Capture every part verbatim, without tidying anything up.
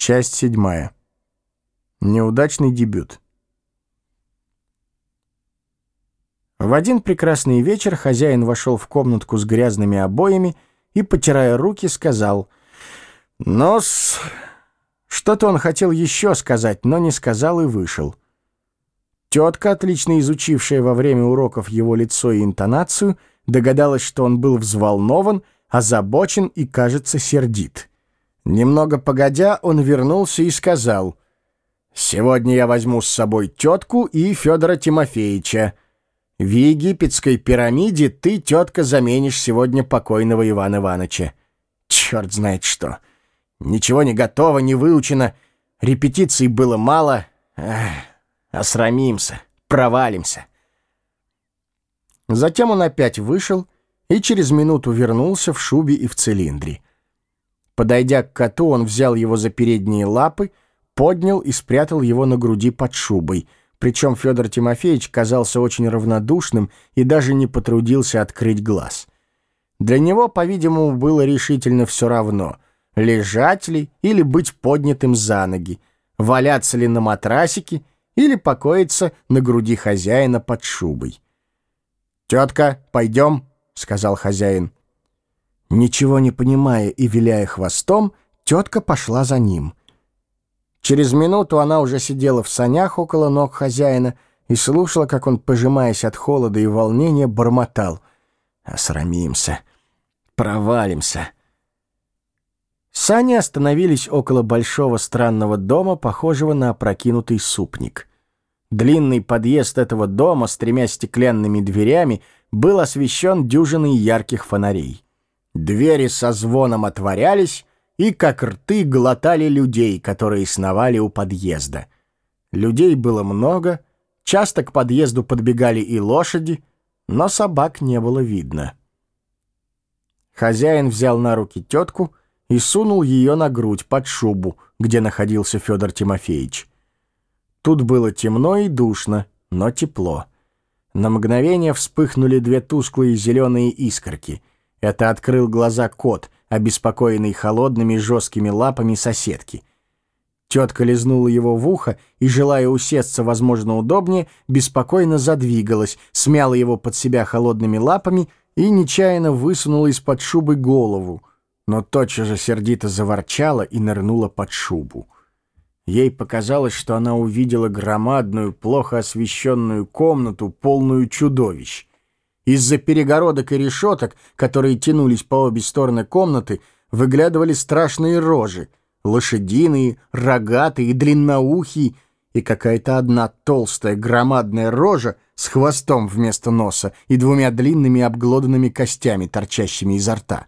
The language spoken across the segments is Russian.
Часть седьмая. Неудачный дебют. В один прекрасный вечер хозяин вошел в комнатку с грязными обоями и, потирая руки, сказал: «Ну-с...» Что-то он хотел еще сказать, но не сказал и вышел. Тетка, отлично изучившая во время уроков его лицо и интонацию, догадалась, что он был взволнован, озабочен и, кажется, сердит. Немного погодя, он вернулся и сказал: «Сегодня я возьму с собой тетку и Федора Тимофеевича. В египетской пирамиде ты, тетка, заменишь сегодня покойного Ивана Ивановича. Черт знает что. Ничего не готово, не выучено. Репетиций было мало. Эх, осрамимся, провалимся». Затем он опять вышел и через минуту вернулся в шубе и в цилиндре. Подойдя к коту, он взял его за передние лапы, поднял и спрятал его на груди под шубой. Причем Федор Тимофеевич казался очень равнодушным и даже не потрудился открыть глаз. Для него, по-видимому, было решительно все равно, лежать ли или быть поднятым за ноги, валяться ли на матрасике или покоиться на груди хозяина под шубой. «Тетка, пойдем», — сказал хозяин. Ничего не понимая и виляя хвостом, тетка пошла за ним. Через минуту она уже сидела в санях около ног хозяина и слушала, как он, пожимаясь от холода и волнения, бормотал: «Осрамимся, провалимся». Сани остановились около большого странного дома, похожего на опрокинутый супник. Длинный подъезд этого дома с тремя стеклянными дверями был освещен дюжиной ярких фонарей. Двери со звоном отворялись и, как рты, глотали людей, которые сновали у подъезда. Людей было много, часто к подъезду подбегали и лошади, но собак не было видно. Хозяин взял на руки тетку и сунул ее на грудь под шубу, где находился Федор Тимофеевич. Тут было темно и душно, но тепло. На мгновение вспыхнули две тусклые зеленые искорки. Это открыл глаза кот, обеспокоенный холодными жесткими лапами соседки. Тетка лизнула его в ухо и, желая усесться, возможно, удобнее, беспокойно задвигалась, смяла его под себя холодными лапами и нечаянно высунула из-под шубы голову, но тотчас же сердито заворчала и нырнула под шубу. Ей показалось, что она увидела громадную, плохо освещенную комнату, полную чудовищ. Из-за перегородок и решеток, которые тянулись по обе стороны комнаты, выглядывали страшные рожи, лошадиные, рогатые, длинноухие, и какая-то одна толстая громадная рожа с хвостом вместо носа и двумя длинными обглоданными костями, торчащими изо рта.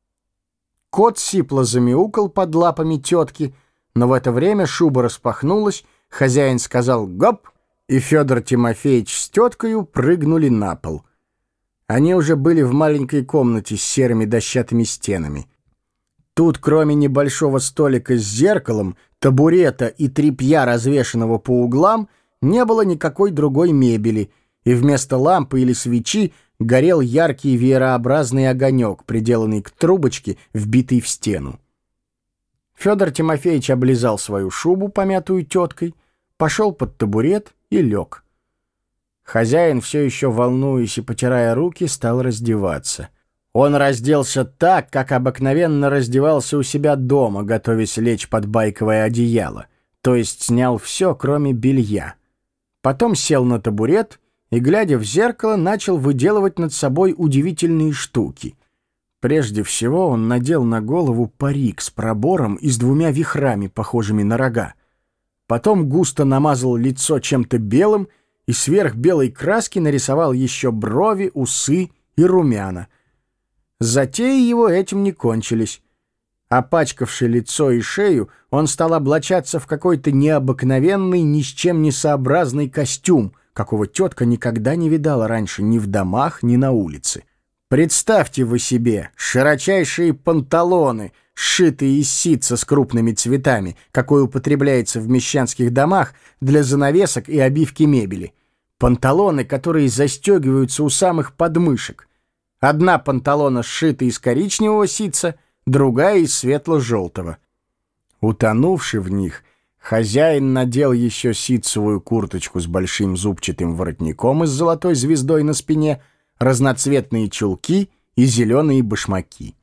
Кот сипло замяукал под лапами тетки, но в это время шуба распахнулась, хозяин сказал «гоп», и Федор Тимофеевич с теткою прыгнули на пол. Они уже были в маленькой комнате с серыми дощатыми стенами. Тут, кроме небольшого столика с зеркалом, табурета и тряпья, развешанного по углам, не было никакой другой мебели, и вместо лампы или свечи горел яркий веерообразный огонек, приделанный к трубочке, вбитой в стену. Федор Тимофеевич облизал свою шубу, помятую теткой, пошел под табурет и лег. Хозяин, все еще волнуясь и потирая руки, стал раздеваться. Он разделся так, как обыкновенно раздевался у себя дома, готовясь лечь под байковое одеяло, то есть снял все, кроме белья. Потом сел на табурет и, глядя в зеркало, начал выделывать над собой удивительные штуки. Прежде всего он надел на голову парик с пробором и с двумя вихрами, похожими на рога. Потом густо намазал лицо чем-то белым и сверх белой краски нарисовал еще брови, усы и румяна. Затеи его этим не кончились. Опачкавши лицо и шею, он стал облачаться в какой-то необыкновенный, ни с чем не сообразный костюм, какого тетка никогда не видала раньше ни в домах, ни на улице. Представьте вы себе широчайшие панталоны, сшитые из ситца с крупными цветами, какой употребляется в мещанских домах для занавесок и обивки мебели. Панталоны, которые застегиваются у самых подмышек. Одна панталона сшита из коричневого ситца, другая из светло-желтого. Утонувши в них, хозяин надел еще ситцевую курточку с большим зубчатым воротником и с золотой звездой на спине, разноцветные чулки и зеленые башмаки.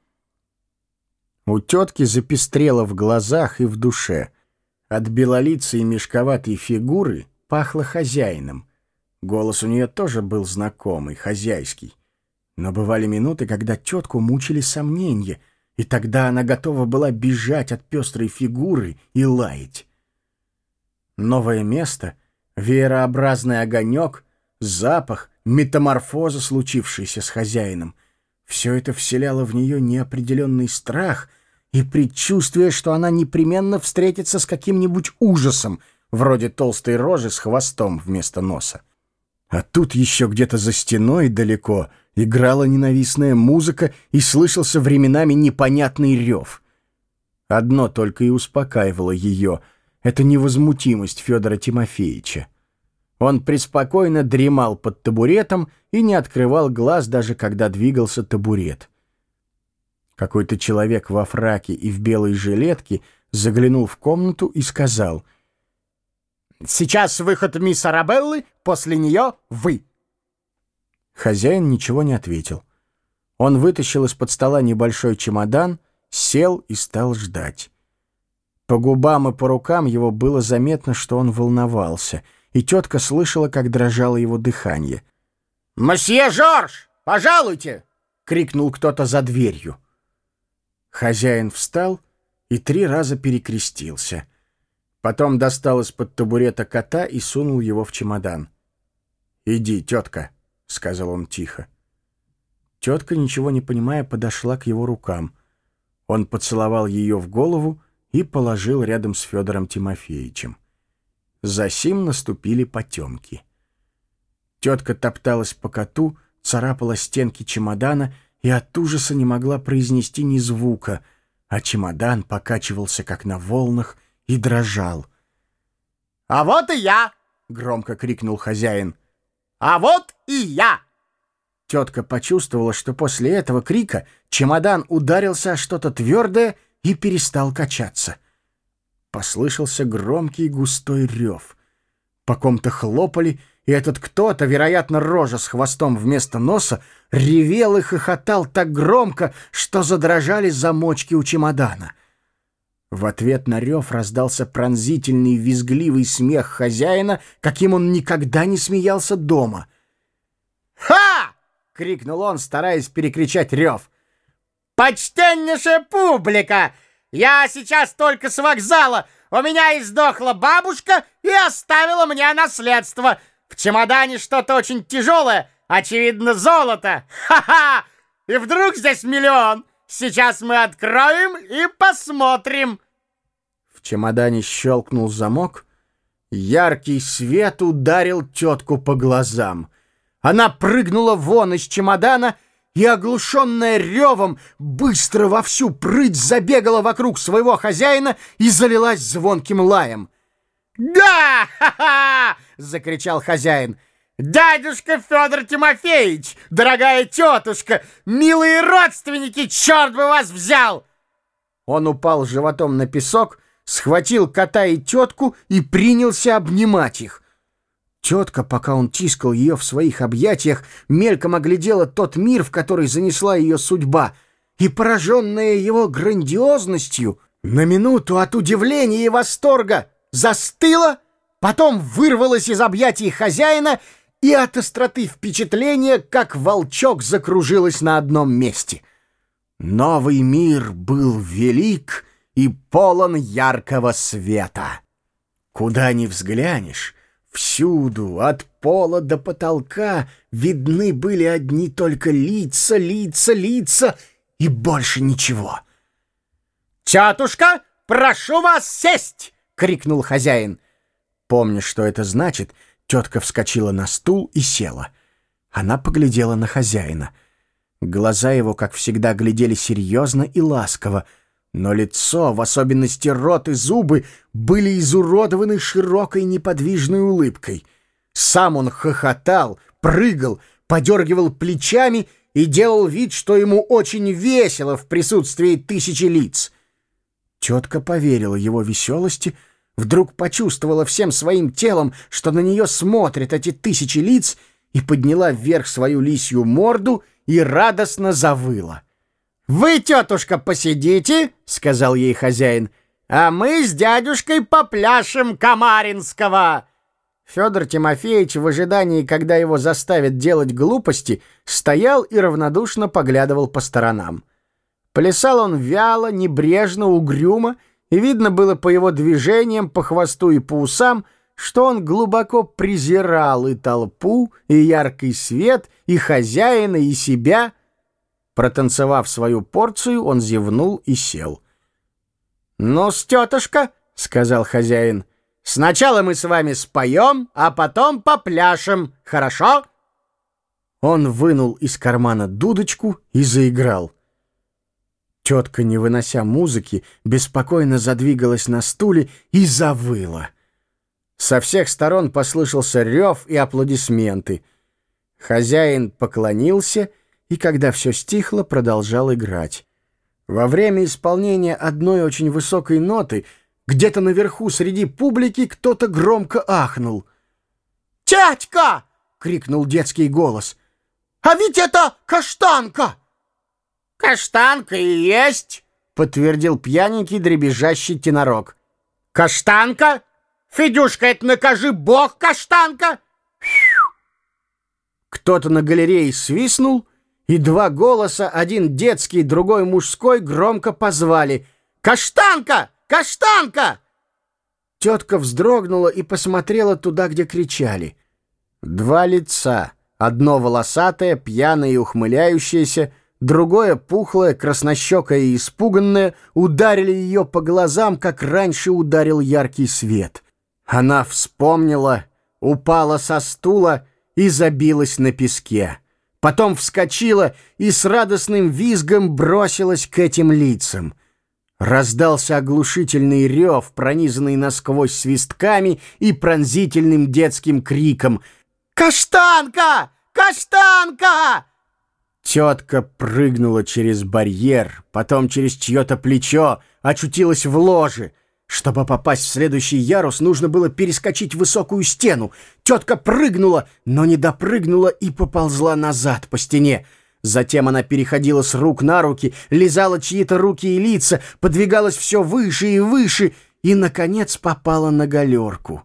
У тетки запестрело в глазах и в душе. От белолицей мешковатой фигуры пахло хозяином. Голос у нее тоже был знакомый, хозяйский. Но бывали минуты, когда тетку мучили сомнения, и тогда она готова была бежать от пестрой фигуры и лаять. Новое место, веерообразный огонек, запах, метаморфоза, случившаяся с хозяином — все это вселяло в нее неопределенный страх и предчувствие, что она непременно встретится с каким-нибудь ужасом, вроде толстой рожи с хвостом вместо носа. А тут еще где-то за стеной далеко играла ненавистная музыка и слышался временами непонятный рев. Одно только и успокаивало ее — это невозмутимость Федора Тимофеевича. Он преспокойно дремал под табуретом и не открывал глаз, даже когда двигался табурет. Какой-то человек во фраке и в белой жилетке заглянул в комнату и сказал: «Сейчас выход мисс Арабеллы, после нее вы». Хозяин ничего не ответил. Он вытащил из-под стола небольшой чемодан, сел и стал ждать. По губам и по рукам его было заметно, что он волновался, и тетка слышала, как дрожало его дыхание. «Мосье Жорж, пожалуйте!» — крикнул кто-то за дверью. Хозяин встал и три раза перекрестился. Потом достал из-под табурета кота и сунул его в чемодан. «Иди, тетка», — сказал он тихо. Тетка, ничего не понимая, подошла к его рукам. Он поцеловал ее в голову и положил рядом с Федором Тимофеевичем. Засим наступили потемки. Тетка топталась по коту, царапала стенки чемодана и от ужаса не могла произнести ни звука, а чемодан покачивался, как на волнах, и дрожал. «А вот и я!» — громко крикнул хозяин. «А вот и я!» Тетка почувствовала, что после этого крика чемодан ударился о что-то твердое и перестал качаться. Послышался громкий густой рев. По ком-то хлопали, и этот кто-то, вероятно, рожа с хвостом вместо носа, ревел и хохотал так громко, что задрожали замочки у чемодана. В ответ на рев раздался пронзительный визгливый смех хозяина, каким он никогда не смеялся дома. «Ха!» — крикнул он, стараясь перекричать рев. «Почтеннейшая публика! Я сейчас только с вокзала. У меня издохла бабушка и оставила мне наследство. В чемодане что-то очень тяжелое, очевидно, золото. Ха-ха! И вдруг здесь миллион. Сейчас мы откроем и посмотрим». В чемодане щелкнул замок. Яркий свет ударил тетку по глазам. Она прыгнула вон из чемодана и, оглушенная ревом, быстро во всю прыть забегала вокруг своего хозяина и залилась звонким лаем. «Да! Ха-ха!» — закричал хозяин. «Дядюшка Федор Тимофеевич, дорогая тетушка, милые родственники, черт бы вас взял!» Он упал животом на песок, схватил кота и тетку и принялся обнимать их. Тетка, пока он тискал ее в своих объятиях, мельком оглядела тот мир, в который занесла ее судьба, и, пораженная его грандиозностью, на минуту от удивления и восторга застыла, потом вырвалась из объятий хозяина и от остроты впечатления, как волчок, закружилась на одном месте. Новый мир был велик и полон яркого света. Куда ни взглянешь, всюду, от пола до потолка, видны были одни только лица, лица, лица и больше ничего. «Тетушка, прошу вас сесть!» — крикнул хозяин. Помня, что это значит, тетка вскочила на стул и села. Она поглядела на хозяина. Глаза его, как всегда, глядели серьезно и ласково, но лицо, в особенности рот и зубы, были изуродованы широкой неподвижной улыбкой. Сам он хохотал, прыгал, подергивал плечами и делал вид, что ему очень весело в присутствии тысячи лиц. Тетка поверила его веселости, вдруг почувствовала всем своим телом, что на нее смотрят эти тысячи лиц, и подняла вверх свою лисью морду и радостно завыла. «Вы, тетушка, посидите, — сказал ей хозяин, — а мы с дядюшкой попляшем Камаринского». Федор Тимофеевич в ожидании, когда его заставят делать глупости, стоял и равнодушно поглядывал по сторонам. Плясал он вяло, небрежно, угрюмо, и видно было по его движениям, по хвосту и по усам, что он глубоко презирал и толпу, и яркий свет, и хозяина, и себя. Протанцевав свою порцию, он зевнул и сел. «Ну-с, тетушка, — сказал хозяин, — сначала мы с вами споем, а потом попляшем, хорошо?» Он вынул из кармана дудочку и заиграл. Тетка, не вынося музыки, беспокойно задвигалась на стуле и завыла. Со всех сторон послышался рев и аплодисменты. Хозяин поклонился и, когда все стихло, продолжал играть. Во время исполнения одной очень высокой ноты где-то наверху среди публики кто-то громко ахнул. «Тятька!» — крикнул детский голос. «А ведь это каштанка!» «Каштанка и есть!» — подтвердил пьяненький дребезжащий тенорок. «Каштанка? Федюшка, это накажи бог, каштанка!» Кто-то на галерее свистнул, и два голоса, один детский, другой мужской, громко позвали: «Каштанка! Каштанка!» Тетка вздрогнула и посмотрела туда, где кричали. Два лица, одно волосатое, пьяное и ухмыляющееся, другое пухлое, краснощекое и испуганное, ударили ее по глазам, как раньше ударил яркий свет. Она вспомнила, упала со стула и забилась на песке. Потом вскочила и с радостным визгом бросилась к этим лицам. Раздался оглушительный рев, пронизанный насквозь свистками и пронзительным детским криком: «Каштанка! Каштанка!» Тетка прыгнула через барьер, потом через чье-то плечо, очутилась в ложе. Чтобы попасть в следующий ярус, нужно было перескочить высокую стену. Тетка прыгнула, но не допрыгнула и поползла назад по стене. Затем она переходила с рук на руки, лизала чьи-то руки и лица, подвигалась все выше и выше и, наконец, попала на галерку.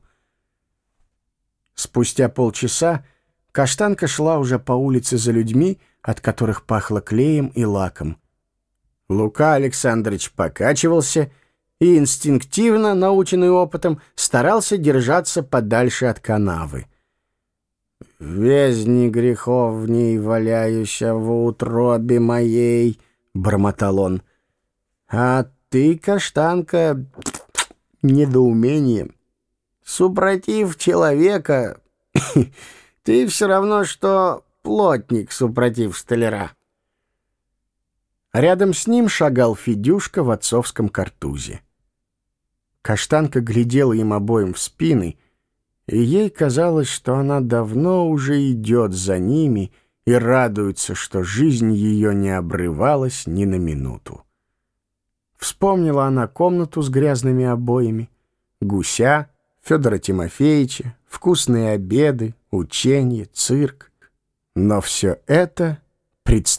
Спустя полчаса каштанка шла уже по улице за людьми, от которых пахло клеем и лаком. Лука Александрович покачивался и инстинктивно, наученный опытом, старался держаться подальше от канавы. «Везни грехов в ней валяюся в утробе моей», — бормотал он. «А ты, каштанка, недоумение. Супротив человека ты все равно, что плотник супротив столяра». Рядом с ним шагал Федюшка в отцовском картузе. Каштанка глядела им обоим в спины, и ей казалось, что она давно уже идет за ними и радуется, что жизнь ее не обрывалась ни на минуту. Вспомнила она комнату с грязными обоями, гуся, Федора Тимофеевича, вкусные обеды, ученье, цирк. Но все это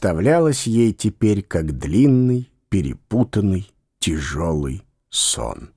представлялось ей теперь как длинный, перепутанный, тяжелый сон.